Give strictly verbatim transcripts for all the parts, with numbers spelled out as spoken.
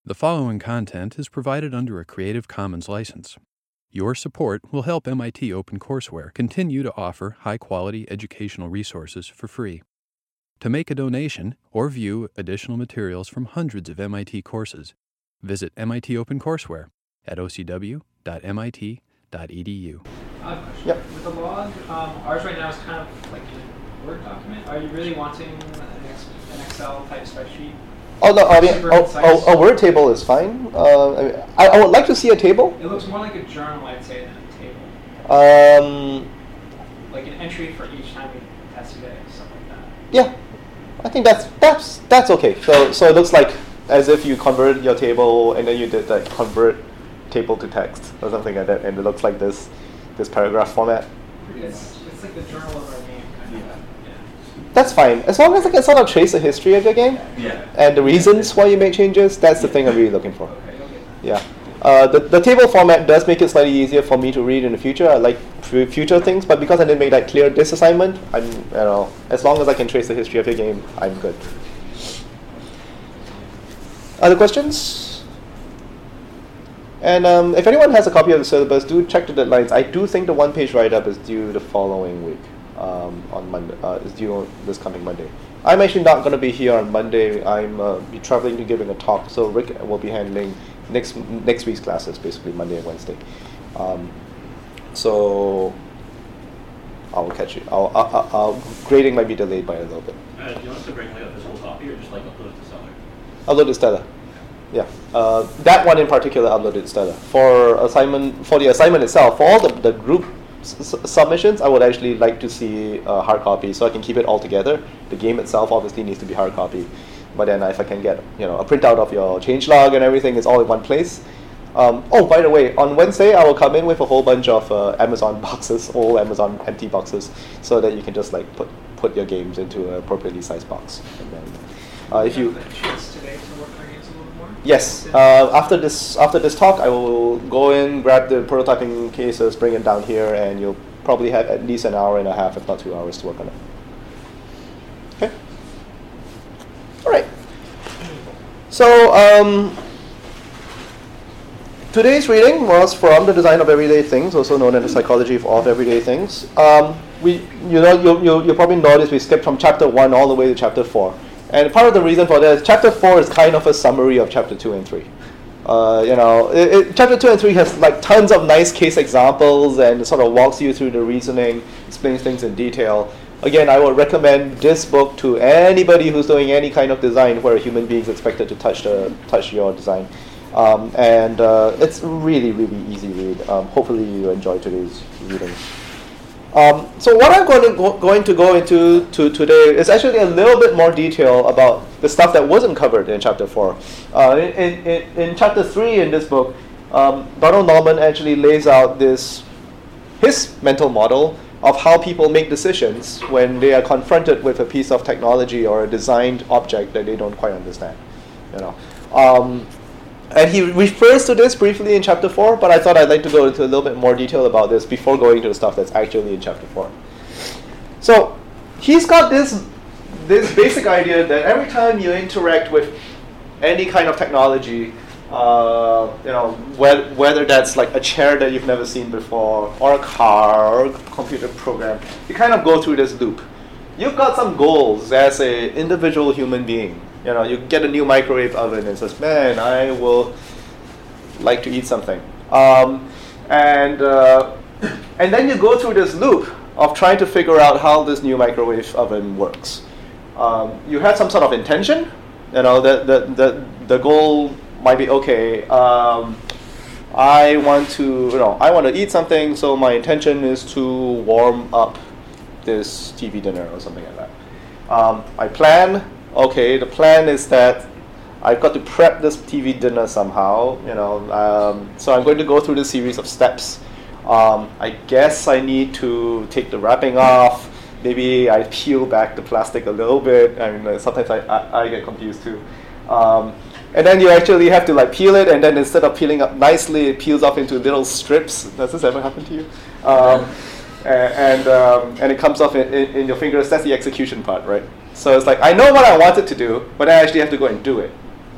The following content is provided under a Creative Commons license. Your support will help M I T OpenCourseware continue to offer high-quality educational resources for free. To make a donation or view additional materials from hundreds of M I T courses, visit M I T OpenCourseware at o c w dot m i t dot e d u. I have a question. Yep. With the log, um, ours right now is kind of like a Word document. Are you really wanting an, ex an Excel type spreadsheet? Oh no! I mean, Super oh, concise? oh, a Word table is fine. Uh, I, mean, I, I would like to see a table. It looks more like a journal, I'd say, than a table. Um, Like an entry for each time we test a day, something like that. yeah, I think that's that's that's okay. So so it looks like as if you converted your table and then you did like convert table to text or something like that, and it looks like this this paragraph format. It's, it's like the journal of our game, kind of. Yeah. That's fine as long as I can sort of trace the history of your game Yeah. and the reasons why you make changes. That's the thing I'm really looking for. Okay, you'll get that. Yeah. Uh, the, the table format does make it slightly easier for me to read in the future. I like f future things, but because I didn't make that clear this assignment, I'm, you know, as long as I can trace the history of your game, I'm good. Other questions? And um, if anyone has a copy of the syllabus, do check the deadlines. I do think the one-page write-up is due the following week, um, on Monday. Uh, is due on this coming Monday. I'm actually not going to be here on Monday. I'm uh, be traveling to giving a talk, so Rick will be handling next next week's classes, basically Monday and Wednesday. Um, so I'll catch you. I'll, I'll, I'll, grading might be delayed by a little bit. Uh, do you want us to bring like a physical copy or just like upload it to Stellar? Upload it Stellar. Yeah, uh, that one in particular uploaded Stellar. For assignment, for the assignment itself, for all the, the group s submissions, I would actually like to see a hard copy so I can keep it all together. The game itself obviously needs to be hard copy, but then if I can get you know a printout of your changelog and everything, it's all in one place. Um, oh, by the way, on Wednesday I will come in with a whole bunch of uh, Amazon boxes, old Amazon empty boxes, so that you can just like put put your games into an appropriately sized box. And then, uh, if you have the chance today to work our games a little more? Yes. Uh, after this after this talk, I will go in, grab the prototyping cases, bring it down here, and you'll probably have at least an hour and a half, if not two hours, to work on it. Okay. All right. So um, today's reading was from The Design of Everyday Things, also known as The Psychology of Everyday Things. Um, we, you know, you you you probably noticed we skipped from chapter one all the way to chapter four. And part of the reason for that is chapter four is kind of a summary of chapter two and three. Uh, you know, it, it, chapter two and three has like tons of nice case examples and sort of walks you through the reasoning, explains things in detail. Again, I would recommend this book to anybody who's doing any kind of design where a human being is expected to touch the touch your design. Um, and uh, it's really, really easy read. Um, hopefully you enjoy today's reading. Um, so what I'm going to go, going to go into to today is actually a little bit more detail about the stuff that wasn't covered in chapter four. Uh, in, in, in chapter three in this book, um, Donald Norman actually lays out this his mental model of how people make decisions when they are confronted with a piece of technology or a designed object that they don't quite understand. You know. Um, And he refers to this briefly in chapter four, but I thought I'd like to go into a little bit more detail about this before going to the stuff that's actually in chapter four. So he's got this, this basic idea that every time you interact with any kind of technology, uh, you know, wh whether that's like a chair that you've never seen before, or a car, or a computer program, you kind of go through this loop. You've got some goals as an individual human being. You know, you get a new microwave oven and says, man, I will like to eat something. Um, and, uh, and then you go through this loop of trying to figure out how this new microwave oven works. Um, you have some sort of intention. You know, the, the, the, the goal might be, okay, um, I want to, you know, I want to eat something, so my intention is to warm up this T V dinner or something like that. Um, I plan. Okay, the plan is that I've got to prep this T V dinner somehow, you know, um, so I'm going to go through this series of steps. Um, I guess I need to take the wrapping off. Maybe I peel back the plastic a little bit. I mean, uh, sometimes I, I, I get confused too. Um, and then you actually have to like peel it, and then instead of peeling up nicely, it peels off into little strips. Does this ever happen to you? Um, and um, and it comes off in, in, in your fingers. That's the execution part, right? So it's like, I know what I wanted to do, but I actually have to go and do it.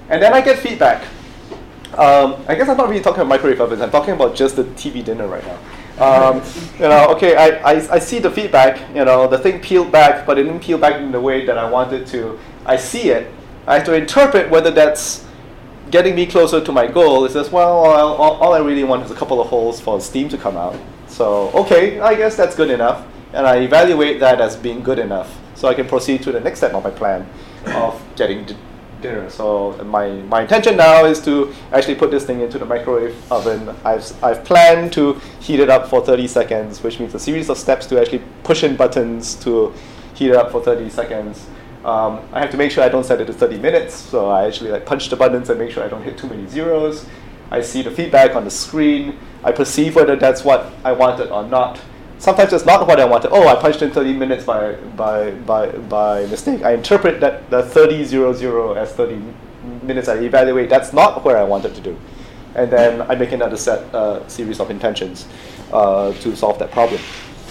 And then I get feedback. Um, I guess I'm not really talking about microwave ovens. I'm talking about just the T V dinner right now. Um, you know, okay, I, I, I see the feedback. You know, the thing peeled back, but it didn't peel back in the way that I wanted to. I see it. I have to interpret whether that's getting me closer to my goal. It says, well, all, all I really want is a couple of holes for steam to come out. So, okay, I guess that's good enough. And I evaluate that as being good enough. So I can proceed to the next step of my plan of getting d- dinner. So my, my intention now is to actually put this thing into the microwave oven. I've, I've planned to heat it up for thirty seconds, which means a series of steps to actually push in buttons to heat it up for thirty seconds. Um, I have to make sure I don't set it to thirty minutes, so I actually like punch the buttons and make sure I don't hit too many zeros. I see the feedback on the screen. I perceive whether that's what I wanted or not. Sometimes it's not what I wanted. Oh, I punched in thirty minutes by by by by mistake. I interpret that the thirty zero zero as thirty minutes. I evaluate that's not where I wanted to do, and then I make another set uh, series of intentions uh, to solve that problem.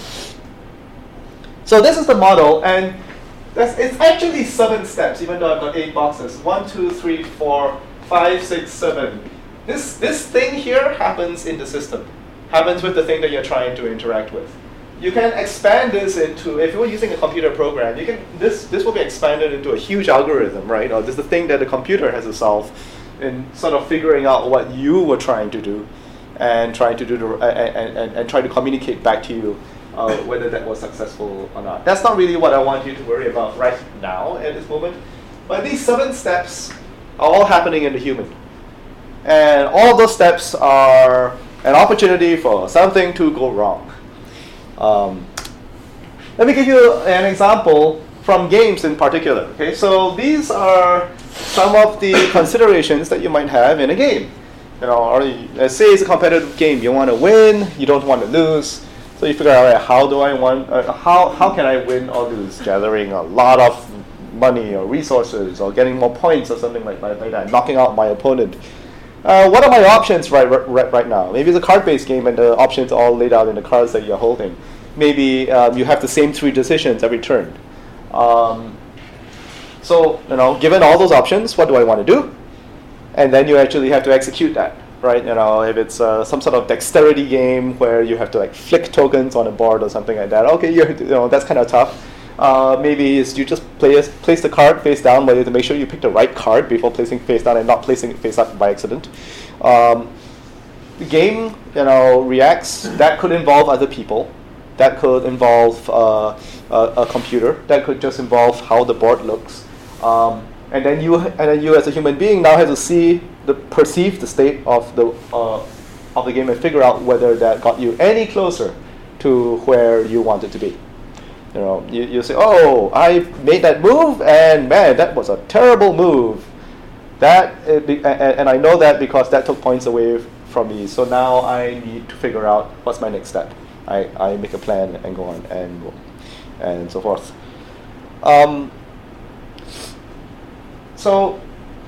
So this is the model, and that's, it's actually seven steps, even though I've got eight boxes. One, two, three, four, five, six, seven. This this thing here happens in the system. Happens with the thing that you're trying to interact with. You can expand this into, if you were using a computer program, you can this this will be expanded into a huge algorithm, right? Or this is the thing that the computer has to solve in sort of figuring out what you were trying to do and trying to do the, uh, and, and, and try to communicate back to you uh, whether that was successful or not. That's not really what I want you to worry about right now at this moment. But these seven steps are all happening in the human. And all of those steps are an opportunity for something to go wrong. Um, let me give you an example from games in particular. Okay, so these are some of the considerations that you might have in a game. You know, or you, let's say it's a competitive game. You want to win, you don't want to lose. So you figure out, all right, how do I want? Uh, how how can I win or lose? Gathering a lot of money or resources, or getting more points or something like, like, like that. Knocking out my opponent. Uh, what are my options right, right right now? Maybe it's a card-based game and the options are all laid out in the cards that you're holding. Maybe um, you have the same three decisions every turn. Um, so, you know, given all those options, what do I want to do? And then you actually have to execute that, right? You know, if it's uh, some sort of dexterity game where you have to like flick tokens on a board or something like that, okay, you're, you know, that's kind of tough. Uh, maybe it's you just place, place the card face down, but you have to make sure you pick the right card before placing face down and not placing it face up by accident. Um, the game, you know, reacts. That could involve other people. That could involve uh, a, a computer. That could just involve how the board looks. Um, and then you, and then you as a human being now have to see the perceive the state of the uh, of the game and figure out whether that got you any closer to where you want it to be. You know, you, you say, oh, I made that move, and man, that was a terrible move. That uh, be, and, and I know that because that took points away from me. So now I need to figure out what's my next step. I, I make a plan and go on and and so forth. Um, so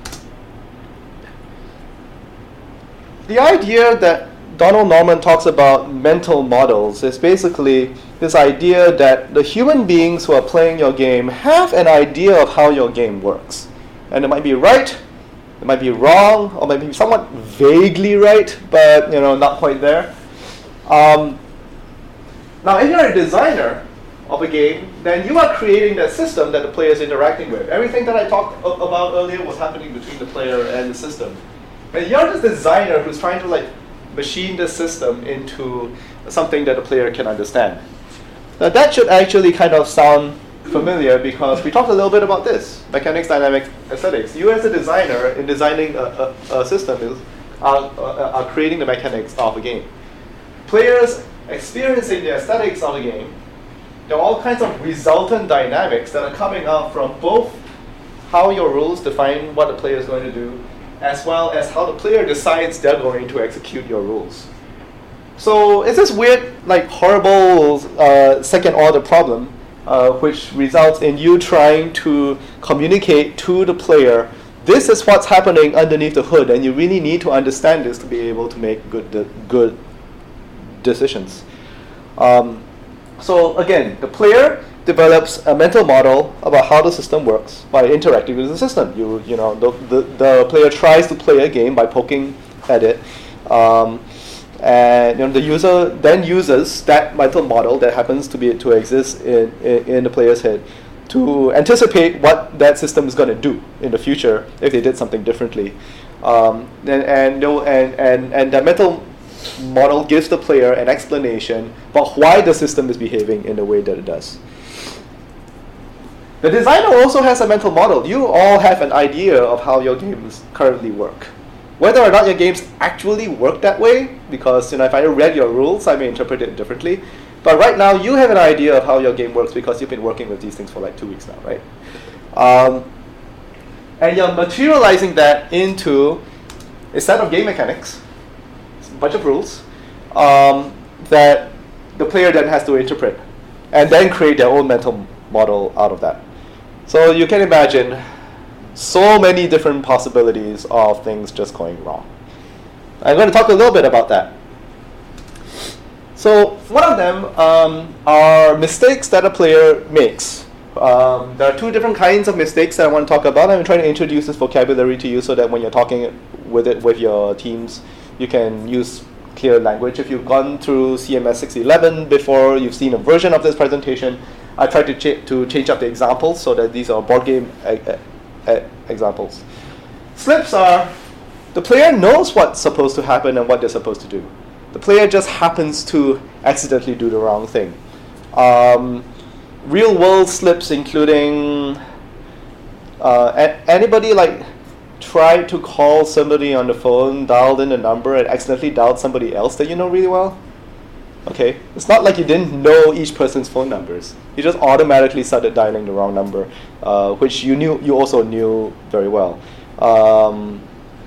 the idea that Donald Norman talks about mental models is basically this idea that the human beings who are playing your game have an idea of how your game works. And it might be right, it might be wrong, or maybe somewhat vaguely right, but you know, not quite there. Um, now, if you're a designer of a game, then you are creating that system that the player is interacting with. Everything that I talked about earlier was happening between the player and the system. And you're this designer who's trying to like machine the system into something that the player can understand. Now that should actually kind of sound familiar because we talked a little bit about this, mechanics, dynamics, aesthetics. You as a designer in designing a, a, a system is, are, uh, are creating the mechanics of a game. Players experiencing the aesthetics of a game, there are all kinds of resultant dynamics that are coming out from both how your rules define what the player is going to do, as well as how the player decides they're going to execute your rules. So it's this weird, like horrible uh, second order problem, uh, which results in you trying to communicate to the player, this is what's happening underneath the hood, and you really need to understand this to be able to make good, de- good decisions. Um, so again, the player develops a mental model about how the system works by interacting with the system. You you know the the, the player tries to play a game by poking at it, um, and you know the user then uses that mental model that happens to be to exist in in, in the player's head to anticipate what that system is going to do in the future if they did something differently, um, and and, you know, and and and that mental model gives the player an explanation about why the system is behaving in the way that it does. The designer also has a mental model. You all have an idea of how your games currently work. Whether or not your games actually work that way, because you know if I read your rules, I may interpret it differently. But right now, you have an idea of how your game works because you've been working with these things for like two weeks now, right? Um, and you're materializing that into a set of game mechanics, a bunch of rules, um, that the player then has to interpret, and then create their own mental model out of that. So you can imagine so many different possibilities of things just going wrong. I'm going to talk a little bit about that. So one of them um, are mistakes that a player makes. Um, there are two different kinds of mistakes that I want to talk about. I'm trying to introduce this vocabulary to you so that when you're talking with it with your teams, you can use clear language. If you've gone through C M S six eleven before, you've seen a version of this presentation. I tried to, ch to change up the examples so that these are board game e e examples. Slips are, the player knows what's supposed to happen and what they're supposed to do. The player just happens to accidentally do the wrong thing. Um, real world slips including uh, anybody like tried to call somebody on the phone, dialed in a number, and accidentally dialed somebody else that you know really well? Okay, it's not like you didn't know each person's phone numbers. You just automatically started dialing the wrong number, uh, which you knew you also knew very well. Um,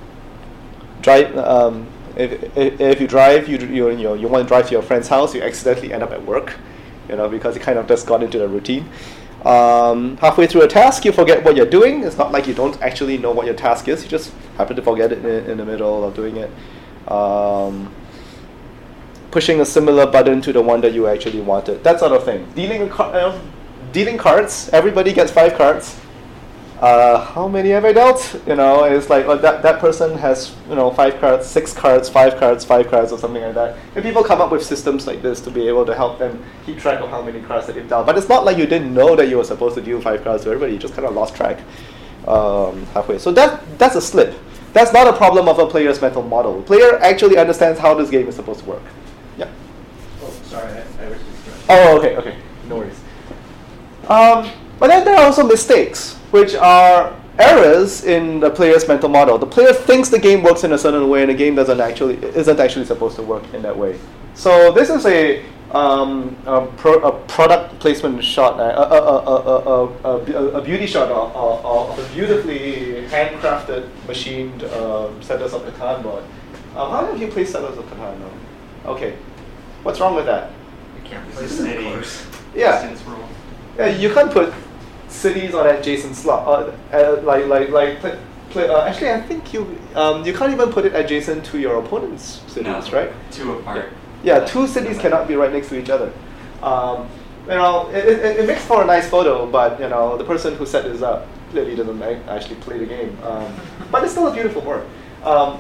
drive. Um, If, if, if you drive, you, you, you, know, you want to drive to your friend's house, you accidentally end up at work, you know, because you kind of just got into the routine. Um, halfway through a task, you forget what you're doing. It's not like you don't actually know what your task is. You just happen to forget it in, in the middle of doing it. Um, pushing a similar button to the one that you actually wanted. That sort of thing. Dealing, uh, dealing cards. Everybody gets five cards. Uh, how many have I dealt? You know, it's like well, that that person has you know five cards, six cards, five cards, five cards, or something like that. And people come up with systems like this to be able to help them keep track of how many cards that they've dealt. But it's not like you didn't know that you were supposed to deal five cards to everybody. You just kind of lost track um, halfway. So that that's a slip. That's not a problem of a player's mental model. The player actually understands how this game is supposed to work. Yeah. Oh, sorry, I, I was Oh, okay, okay, no worries. Um, but then there are also mistakes, which are errors in the player's mental model. The player thinks the game works in a certain way, and the game doesn't actually isn't actually supposed to work in that way. So this is a um, a, pro, a product placement shot, a, a, a, a, a, a beauty shot of, of, of a beautifully handcrafted, machined um, Settlers of Catan board. Um, how have you played Settlers of Catan now? Okay, what's wrong with that? You can't play cities. Yeah. Yeah, you can't put cities on adjacent slot. Uh, uh, like like like play, play, uh, actually, I think you um, you can't even put it adjacent to your opponent's cities, no, right? Two apart. Yeah, yeah, two cities cannot be right next to each other. Um, you know, it, it, it makes for a nice photo, but you know, the person who set this up clearly doesn't actually play the game. Um, but it's still a beautiful board. Um,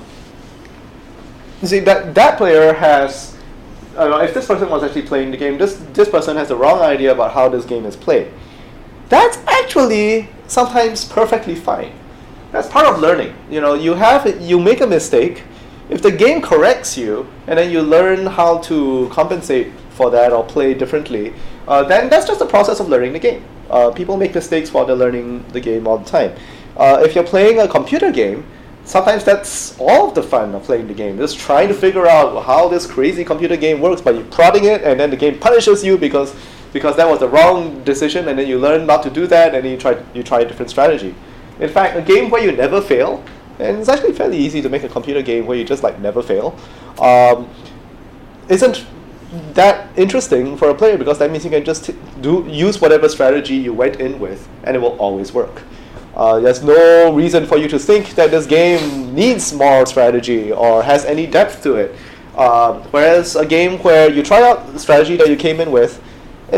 you see, that that player has. I don't know, if this person was actually playing the game, this this person has the wrong idea about how this game is played. That's actually sometimes perfectly fine. That's part of learning. You know, you have you make a mistake. If the game corrects you, and then you learn how to compensate for that or play differently, uh, then that's just the process of learning the game. Uh, people make mistakes while they're learning the game all the time. Uh, if you're playing a computer game, sometimes that's all of the fun of playing the game. Just trying to figure out how this crazy computer game works by you prodding it, and then the game punishes you because because that was the wrong decision, and then you learn not to do that, and then you try you try a different strategy. In fact, a game where you never fail, and it's actually fairly easy to make a computer game where you just like never fail, um, isn't that interesting for a player, because that means you can just t do use whatever strategy you went in with, and it will always work. Uh, there's no reason for you to think that this game needs more strategy or has any depth to it. Um, whereas a game where you try out the strategy that you came in with, and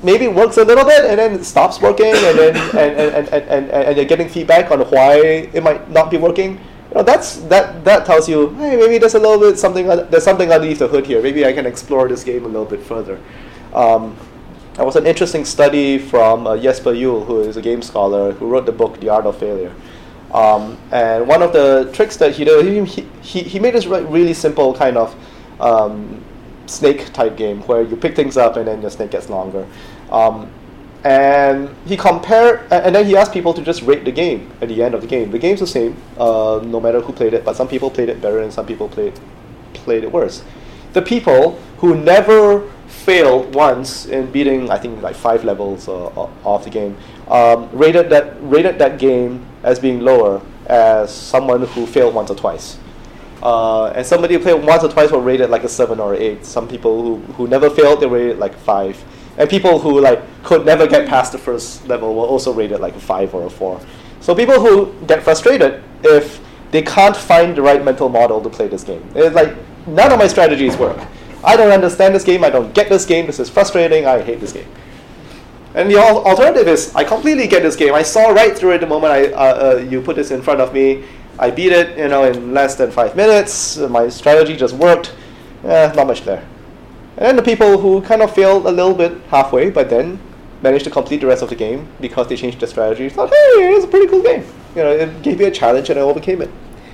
maybe works a little bit and then it stops working, and then and, and, and, and, and, and you're getting feedback on why it might not be working. You know, that's that that tells you, hey, maybe there's a little bit something there's something underneath the hood here. Maybe I can explore this game a little bit further. Um, there was an interesting study from uh, Jesper Juhl, who is a game scholar, who wrote the book The Art of Failure. Um, and one of the tricks that he did, he he, he made this re- really simple kind of um, snake type game where you pick things up and then your snake gets longer. Um, and he compared, and then he asked people to just rate the game at the end of the game. The game's the same, uh, no matter who played it, but some people played it better and some people played played it worse. The people who never failed once in beating, I think, like five levels uh, of the game, um, rated that rated that game as being lower as someone who failed once or twice. Uh, and somebody who played once or twice were rated like a seven or eight. Some people who, who never failed, they rated like five. And people who like could never get past the first level were also rated like a five or a four. So people who get frustrated if they can't find the right mental model to play this game. It's like, none of my strategies work. I don't understand this game, I don't get this game, this is frustrating, I hate this game. And the al- alternative is, I completely get this game. I saw right through it the moment I uh, uh, you put this in front of me. I beat it, you know, in less than five minutes. My strategy just worked. Eh, not much there. And then the people who kind of failed a little bit halfway, but then managed to complete the rest of the game because they changed their strategy, thought, hey, it's a pretty cool game. You know, it gave me a challenge and I overcame it.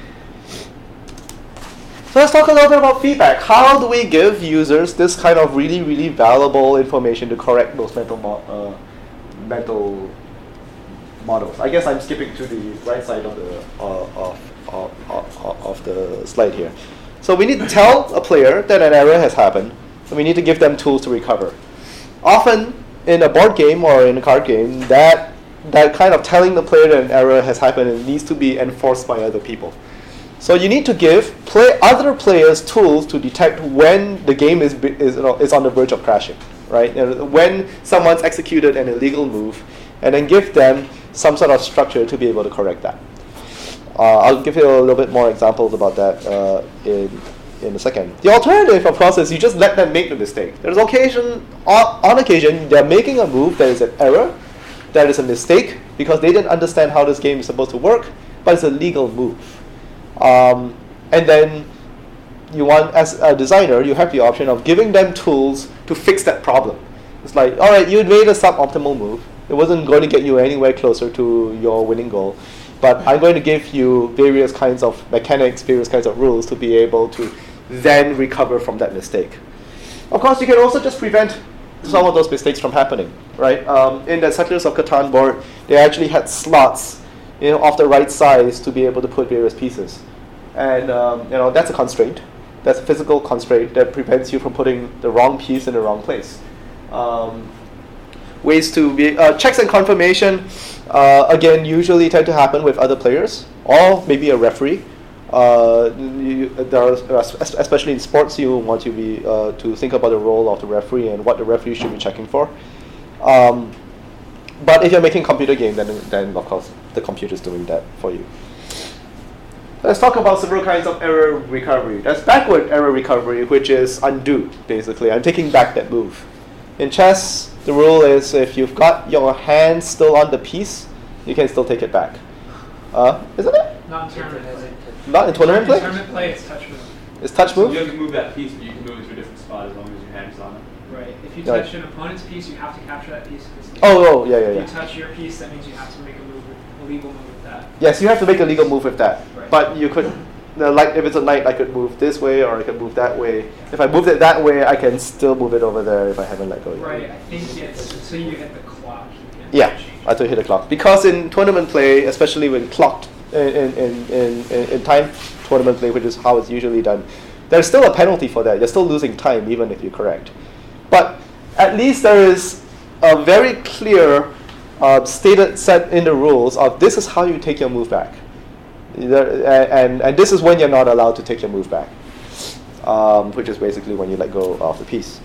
So let's talk a little bit about feedback. How do we give users this kind of really, really valuable information to correct those mental mo- uh, mental models? I guess I'm skipping to the right side of the uh, of, of, of, of the slide here. So we need to tell a player that an error has happened, and we need to give them tools to recover. Often in a board game or in a card game, that that kind of telling the player that an error has happened, it needs to be enforced by other people. So you need to give play other players tools to detect when the game is is, you know, is on the verge of crashing, right? You know, when someone's executed an illegal move, and then give them some sort of structure to be able to correct that. Uh, I'll give you a little bit more examples about that uh, in in a second. The alternative, of course, is you just let them make the mistake. There's occasion on, on occasion they're making a move that is an error, that is a mistake because they didn't understand how this game is supposed to work, but it's a legal move. Um, and then you want, as a designer, you have the option of giving them tools to fix that problem. It's like, all right, you made a suboptimal move. It wasn't going to get you anywhere closer to your winning goal, but I'm going to give you various kinds of mechanics, various kinds of rules to be able to then recover from that mistake. Of course, you can also just prevent some of those mistakes from happening, right? Um, in the Settlers of Catan board, they actually had slots, you know, of the right size to be able to put various pieces. And um, you know, that's a constraint. That's a physical constraint that prevents you from putting the wrong piece in the wrong place. Um, ways to be uh, checks and confirmation. Uh, again, usually tend to happen with other players or maybe a referee. Uh, you, there are, especially in sports, you want to be uh, to think about the role of the referee and what the referee should be checking for. Um, but if you're making a computer game, then then of course the computer is doing that for you. Let's talk about several kinds of error recovery. There's backward error recovery, which is undo, basically. I'm taking back that move. In chess, the rule is if you've got your hand still on the piece, you can still take it back. Uh, isn't it? Not in tournament play. Not in tournament play? In tournament play, it's touch move. It's touch So move? you have to move that piece, but you can move it to a different spot as long as your hand is on it. Right. If you Right. touch an opponent's piece, you have to capture that piece. Oh, oh, yeah, yeah, If yeah. you touch your piece, that means you have to make a move, with, a legal move with that. Yes, you have to make a legal move with that. Right. But you could, uh, like if it's a knight, I could move this way or I could move that way. If I moved it that way, I can still move it over there if I haven't let go yet. Right. I think it's until you hit the clock. You can Yeah, change. until you hit the clock. Because in tournament play, especially when clocked in in, in, in in time tournament play, which is how it's usually done, there's still a penalty for that. You're still losing time even if you're correct. But at least there is a very clear uh, stated set in the rules of this is how you take your move back. There, and, and this is when you're not allowed to take your move back, um, which is basically when you let go of the piece.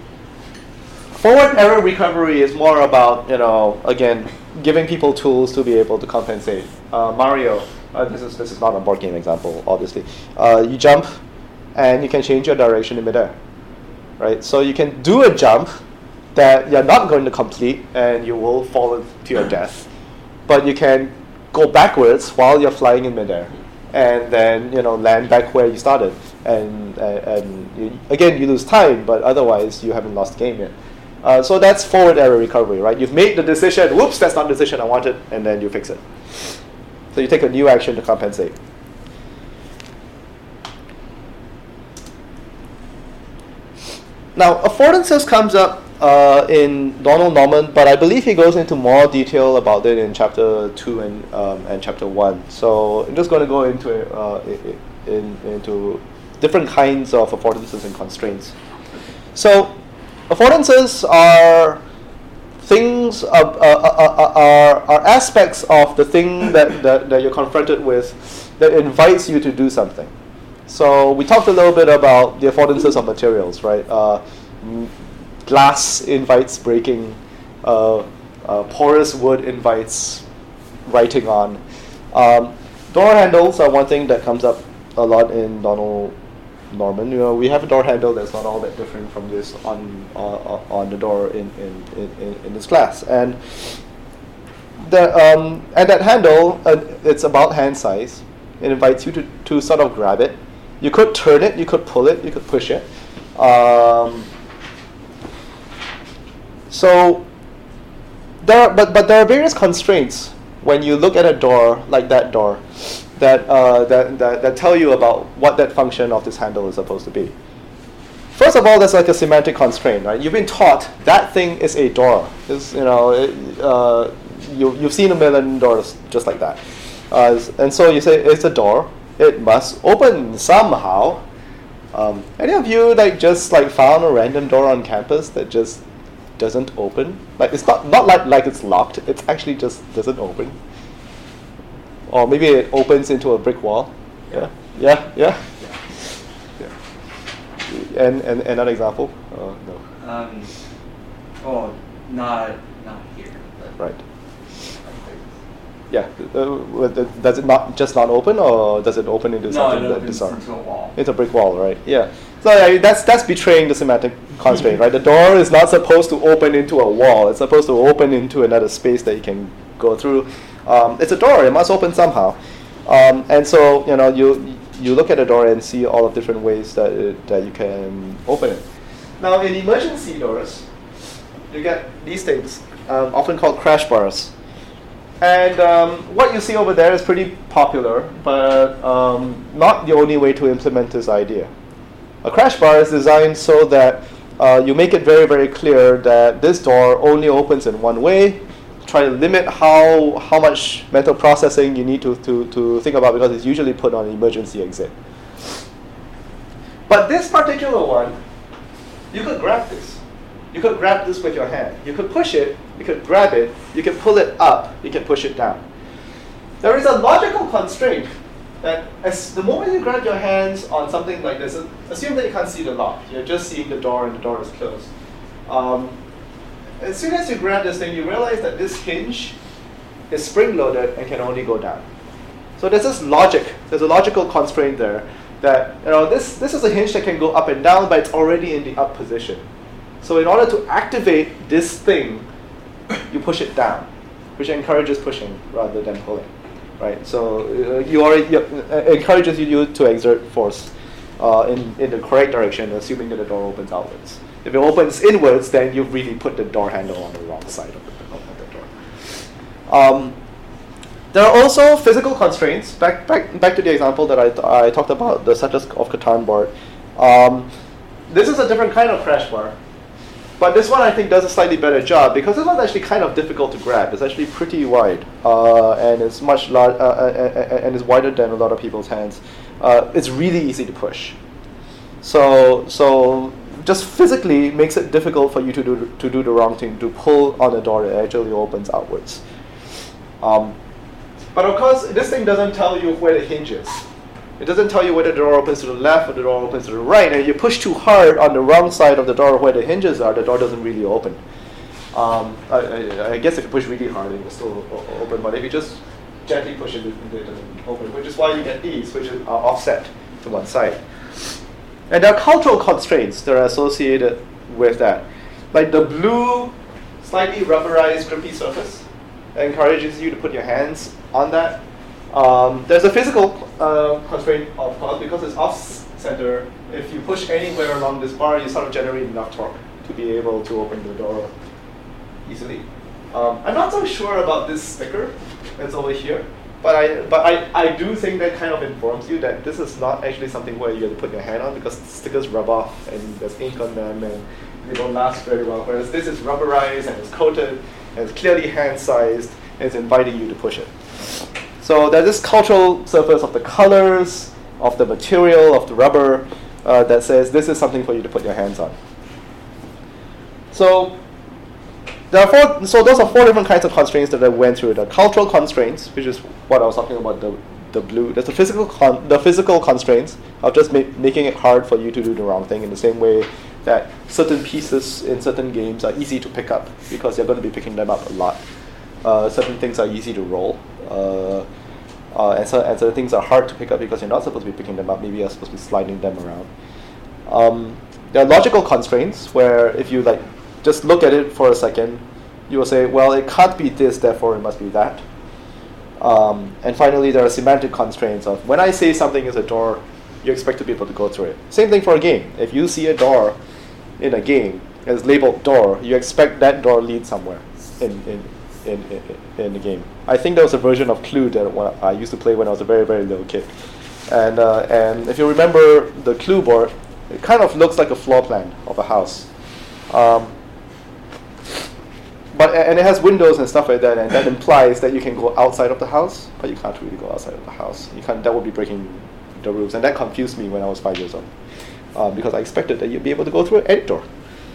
Forward error recovery is more about, you know, again, giving people tools to be able to compensate. Uh, Mario, uh, this is this is not a board game example, obviously. Uh, you jump, and you can change your direction in midair, right? So you can do a jump, that you're not going to complete and you will fall to your death. But you can go backwards while you're flying in midair, and then you know land back where you started. And uh, and you, again, you lose time, but otherwise you haven't lost the game yet. Uh, so that's forward error recovery, right? You've made the decision. Whoops, that's not the decision I wanted, and then you fix it. So you take a new action to compensate. Now, affordances comes up uh, in Donald Norman, but I believe he goes into more detail about it in chapter two and um, and chapter one. So I'm just going to go into it, uh, in, into different kinds of affordances and constraints. So affordances are things uh, uh, uh, are are aspects of the thing that, that that you're confronted with that invites you to do something. So we talked a little bit about the affordances of materials, right? Uh, glass invites breaking, uh, uh, porous wood invites writing on. Um, door handles are one thing that comes up a lot in Donald Norman. You know, we have a door handle that's not all that different from this on uh, on the door in in, in, in this class, and the um, and that handle uh, it's about hand size. It invites you to to sort of grab it. You could turn it, you could pull it, you could push it. Um, so there, are, but but there are various constraints when you look at a door like that door, that uh, that, that that tell you about what that function of this handle is supposed to be. First of all, there's like a semantic constraint, right? You've been taught that thing is a door. It's, you know, it, uh, you you've seen a million doors just like that, uh, and so you say it's a door. It must open somehow. Um, any of you like just like found a random door on campus that just doesn't open? Like it's not not like like it's locked. It actually just doesn't open. Or maybe it opens into a brick wall. Yeah, yeah, yeah. yeah. And and another example? Uh, no. Um. Oh, not not here. But right. Yeah. Uh, does it not just not open, or does it open into no, something it that opens disarms? into a wall. It's a brick wall, right? Yeah. So uh, that's that's betraying the semantic constraint, right? The door is not supposed to open into a wall. It's supposed to open into another space that you can go through. Um, it's a door. It must open somehow. Um, and so you know you you look at a door and see all of different ways that it, that you can open it. Now in emergency doors, you get these things, um, often called crash bars. And um, what you see over there is pretty popular, but um, not the only way to implement this idea. A crash bar is designed so that uh, you make it very, very clear that this door only opens in one way. Try to limit how how much mental processing you need to, to, to think about, because it's usually put on emergency exit. But this particular one, you could grab this. You could grab this with your hand. You could push it, you could grab it, you can pull it up, you can push it down. There is a logical constraint that as the moment you grab your hands on something like this, assume that you can't see the lock. You're just seeing the door and the door is closed. Um, as soon as you grab this thing, you realize that this hinge is spring-loaded and can only go down. So there's this logic, there's a logical constraint there that, you know, this, this is a hinge that can go up and down, but it's already in the up position. So in order to activate this thing, you push it down, which encourages pushing rather than pulling, right? So uh, you already uh, encourages you to exert force uh, in, in the correct direction, assuming that the door opens outwards. If it opens inwards, then you've really put the door handle on the wrong side of the, of the door. Um, there are also physical constraints. Back, back, back to the example that I, th- I talked about, the Settlers of Catan board. Um, this is a different kind of crash bar. But this one I think does a slightly better job, because this one's actually kind of difficult to grab. It's actually pretty wide, uh, and it's much large, uh, uh, and it's wider than a lot of people's hands. Uh, it's really easy to push. So, so just physically makes it difficult for you to do to do the wrong thing, to pull on a door that actually opens outwards. Um, but of course, this thing doesn't tell you where the hinge is. It doesn't tell you whether the door opens to the left or the door opens to the right. And if you push too hard on the wrong side of the door where the hinges are, the door doesn't really open. Um, I, I, I guess if you push really hard, it will still o- open. But if you just gently push it, it doesn't open, which is why you get these, which are offset to one side. And there are cultural constraints that are associated with that. like the blue, slightly rubberized, drippy surface that encourages you to put your hands on that. Um, there's a physical uh, constraint, of course, because it's off-center. If you push anywhere along this bar, you sort of generate enough torque to be able to open the door easily. Um, I'm not so sure about this sticker that's over here, but I but I, I do think that kind of informs you that this is not actually something where you have to put your hand on, because stickers rub off and there's ink on them and they don't last very well. Whereas this is rubberized and it's coated and it's clearly hand-sized and it's inviting you to push it. So there's this cultural surface of the colors, of the material, of the rubber, uh, that says this is something for you to put your hands on. So there are four, so those are four different kinds of constraints that I went through. The cultural constraints, which is what I was talking about, the, the blue. There's the physical con the physical constraints of just ma making it hard for you to do the wrong thing, in the same way that certain pieces in certain games are easy to pick up because you're going to be picking them up a lot. Uh, certain things are easy to roll. Uh, uh, and, so, and certain things are hard to pick up because you're not supposed to be picking them up. Maybe you're supposed to be sliding them around. Um, there are logical constraints where if you like just look at it for a second, you will say, well, it can't be this, therefore it must be that. Um, and finally, there are semantic constraints of when I say something is a door, you expect to be able to go through it. Same thing for a game. If you see a door in a game as labeled door, you expect that door leads somewhere in, in, in, in, in the game. I think there was a version of Clue that I used to play when I was a very, very little kid. And, uh, and if you remember the Clue board, it kind of looks like a floor plan of a house. Um, But and it has windows and stuff like that, and that implies that you can go outside of the house, but you can't really go outside of the house. You can't. That would be breaking the rules, and that confused me when I was five years old, um, because I expected that you'd be able to go through any door.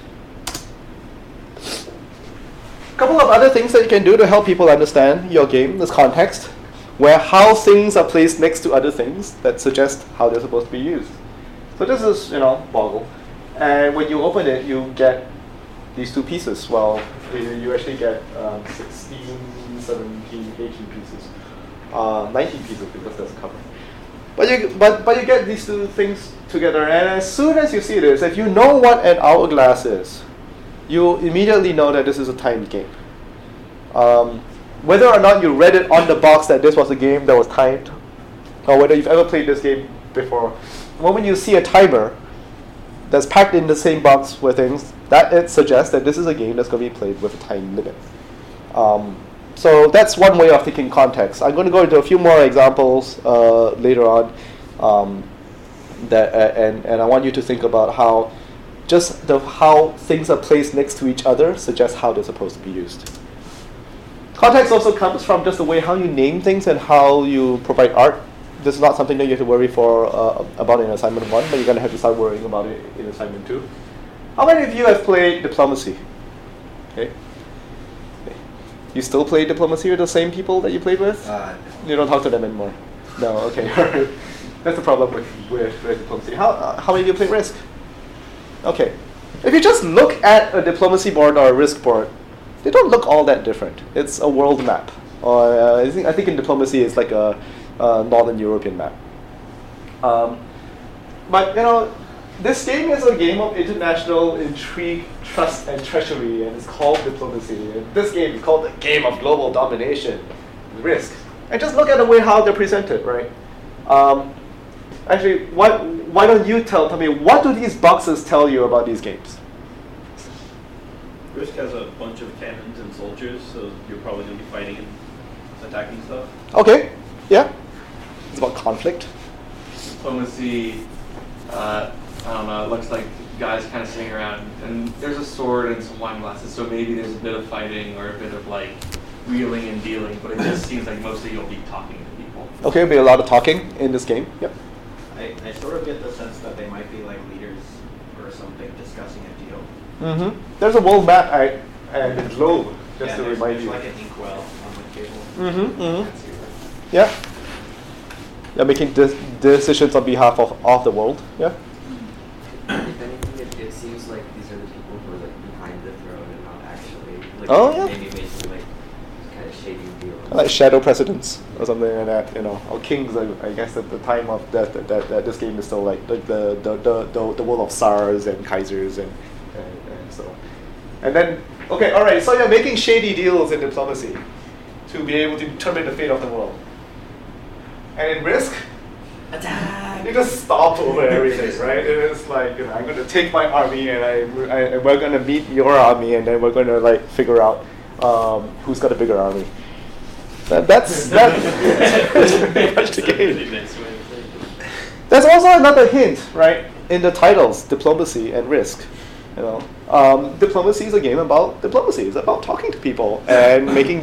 A couple of other things that you can do to help people understand your game, this context, where how things are placed next to other things that suggest how they're supposed to be used. So this is, you know, Boggle, and when you open it, you get these two pieces. Well, you, you actually get um, sixteen, seventeen, eighteen pieces, uh, nineteen pieces because there's a cover. But you, but, but you get these two things together, and as soon as you see this, if you know what an hourglass is, you immediately know that this is a timed game. Um, whether or not you read it on the box that this was a game that was timed, or whether you've ever played this game before, the moment you see a timer that's packed in the same box with things, that it suggests that this is a game that's going to be played with a time limit. Um, so that's one way of thinking context. I'm going to go into a few more examples uh, later on, um, that uh, and and I want you to think about how just the how things are placed next to each other suggests how they're supposed to be used. Context also comes from just the way how you name things and how you provide art. This is not something that you have to worry for uh, about in assignment one, but you're going to have to start worrying about it in assignment two. How many of you have played diplomacy? Okay. You still play diplomacy with the same people that you played with? Uh, You don't talk to them anymore. No. Okay. That's the problem with with, with diplomacy. How uh, how many of you play Risk? Okay. If you just look at a diplomacy board or a Risk board, they don't look all that different. It's a world map. Or uh, I think I think in diplomacy it's like a, a Northern European map. Um, but you know, this game is a game of international intrigue, trust, and treachery, and it's called diplomacy. And this game is called the game of global domination, Risk. And just look at the way how they're presented, right? Um, actually, why why don't you tell tell me what do these boxes tell you about these games? Risk has a bunch of cannons and soldiers, so you're probably going to be fighting and attacking stuff. Okay, yeah. It's about conflict. Diplomacy, uh, I don't know, it looks like guys kind of sitting around, and there's a sword and some wine glasses, so maybe there's a bit of fighting or a bit of like wheeling and dealing, but it just seems like mostly you'll be talking to people. Okay, there'll be a lot of talking in this game. Yep. I, I sort of get the sense that they might be like leaders or something discussing a deal. Mm-hmm. There's a world map I, and a globe, just yeah, to there's, remind there's you. like an inkwell on the table. Mm-hmm, mm-hmm. Yeah. You're making de decisions on behalf of, of the world. Yeah. If anything, it, it seems like these are the people who are like behind the throne and not actually like Oh, yeah. maybe making like kind of shady deals. Like shadow presidents or something like that, you know, or kings. I, I guess at the time of that, that, that, that this game is still like the the, the, the, the, the world of Tsars and Kaisers and, and, and so. And then, okay, all right, so you're making shady deals in diplomacy to be able to determine the fate of the world. And in risk, Attack! you just stomp over everything, right? It is like, you know, I'm going to take my army and I, I, and we're going to meet your army and then we're going to like figure out um, who's got a bigger army. That, that's that's pretty much the game. There's also another hint, right, in the titles, diplomacy and risk. You know, um, diplomacy is a game about diplomacy. It's about talking to people and making